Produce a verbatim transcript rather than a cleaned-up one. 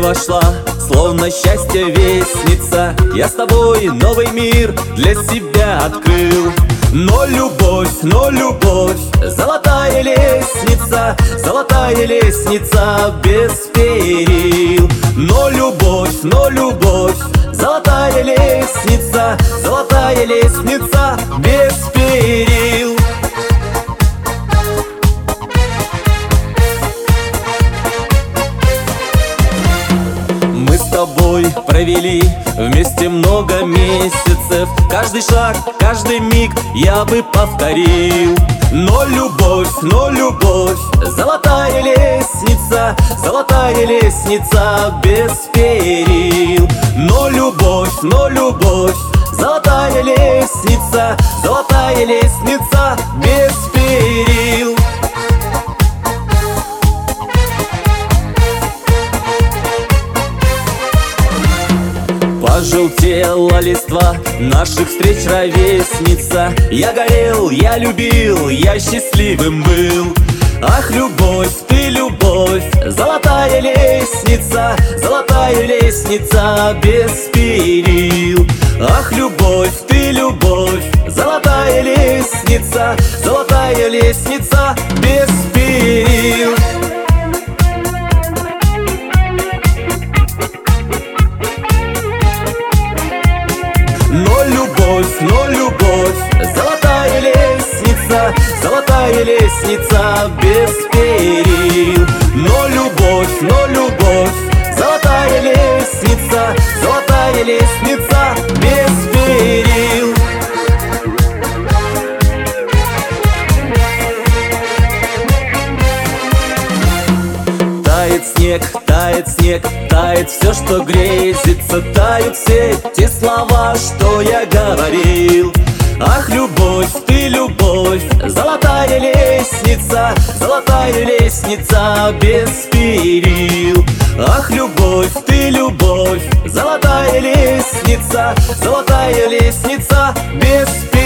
вошла, словно счастье вестница. Я с тобой новый мир для себя открыл. Но любовь, но любовь, золотая лестница, золотая лестница без перил. Но любовь, но любовь, золотая лестница, золотая лестница без перил. Мы с тобой провели вместе много месяцев. Каждый шаг, каждый миг я бы повторил. Но любовь, но любовь, золотая лестница, золотая лестница без перил. Но любовь, но любовь, золотая лестница, золотая лестница без перил. Пожелтела листва наших встреч, ровесница. Я горел, я любил, я счастливым был. Ах, любовь, ты любовь, золотая лестница, золотая лестница без перил. Ах, любовь, ты любовь, золотая лестница, золотая лестница без перил. Но любовь, но любовь, золотая лестница, золотая лестница без перил. Но любовь, но любовь, золотая лестница, золотая лестница без перил. Тает снег, тает снег, тает все, что грезится. Тают все те слова, что я говорил. Ах, любовь, ты любовь, золотая лестница, золотая лестница без перил. Ах, любовь, ты любовь, золотая лестница, золотая лестница без перил.